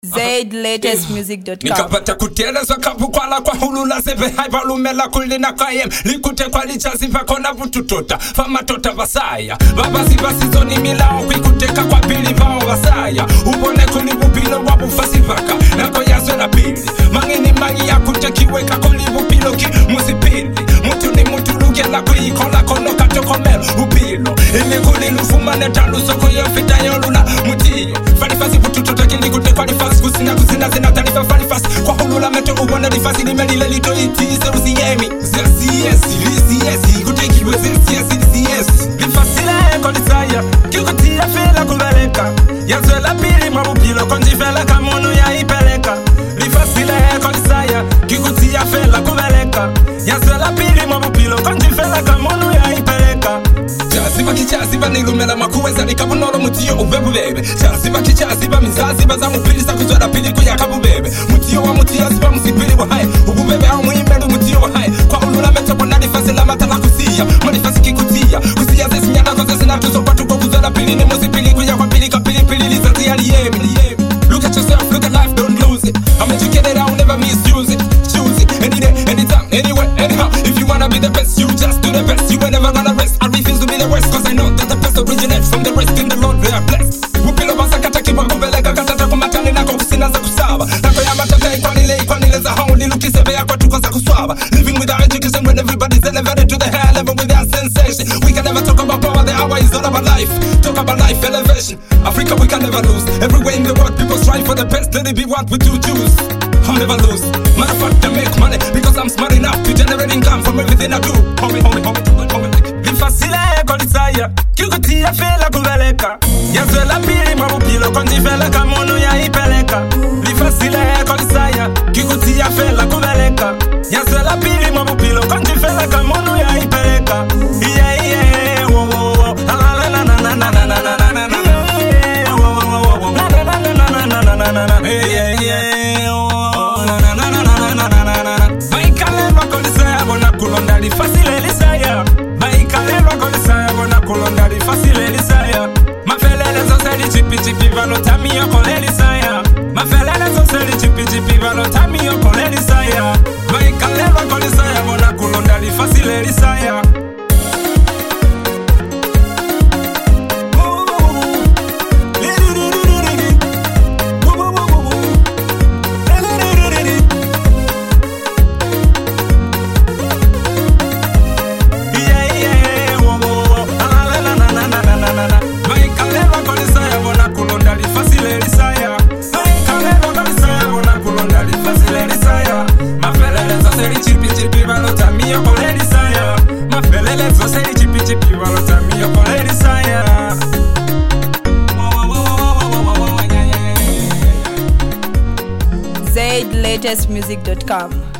ZLatestmusic.com. Nikapata kutelezwa kapukwala kwa hulula sebe haibalumela kulina kayem likute kwa lichazi pakona vututota famatota vasaya babasi basizoni milao kwikuteka kwa pili vao vasaya ubone kulibupilo wabufasi vaka nako yazwe na pili mangini mangi ya kutekiweka kulibupilo ki musipili mutu ni mutu lugela kuikola kono katokomelo upilo imekuli lufumane talu soko yofita yolula mutiyo falifasi vututota kilikute kwa lifasi kusina zina tarifa falifasi kwa hulula meto ubone lifasi limelile lito itize usiyemi ziyesi kutekiwe ziyesi lifasile kolisaya kikutia fila kubeleka yazwe la pili mabupilo konjifele kamono ya ipeleka lifasile kolisaya kikutia fila kubeleka yazwe la pili mabupilo konjifele kamono ya ipeleka Chaziba kichaziba nilumela makuweza nikabunoro mutiyo ubebu bebe Chaziba kichaziba mizaziba za mupili sakuzwela pili kuyakabu bebe Mutiyo wa mutiyo ziba musipili wa hai Ububebe au muimbelu mutiyo wa hai Kwa ulula metopo na nifasi la matala kusia Manifasi kikutia Kusia zesi nyandako zesi natuso patu kwa kuzwela pili Ni musipili kuya kwa pili kapili pili lizazi ya liyemi Look at yourself, look at life, don't lose it I'm educated, I'll never misuse it Choose it, any day, anytime, anywhere, anyhow If you wanna be the best, you just do the best You ain't never gonna rest, I refuse to be the worst Cause I know that the best originates from the rest in the Lord we are blessed Upilo basa kata kipa kubeleka katata kumatani nako kusina za kusaba Nako ya matata ikwanile za hao nilukisebe ya kwa tuko za kuswaba Living without education when everybody's elevated to the higher level without sensation We can never talk about power, the hour is all about life Talk about life elevation Africa we can never lose Everywhere in the world people strive for the best Let it be what we do choose I'll never lose Matter of fact I make money Because I'm smart enough to generate income from everything I do Homie Lifasile kolisaya Kikutia fela kubeleka Yazwe la pili mabupilo konjifele kamono ya ipeleka Lifasile kolisaya Kikutia fela kubeleka Yazwe la pili mabupilo konjifele kamono ya ipeleka Yeah wo wo wo la la la la la la la la la la Yeah wo wo wo la la la la la la la la la Yeah la la la la la la la la Baikalelwa kolisaya bona kulonda lifasile lisaya Baikalelwa kolisaya bona kulonda lifasile lisaya Mafelele zoseli chipi chipi valotami yoko lelisaya Mafelele zoseli chipi chipi valotami yoko lelisaya Baikalelwa kolisaya bona kulonda lifasile lisaya ZLatestmusic.com.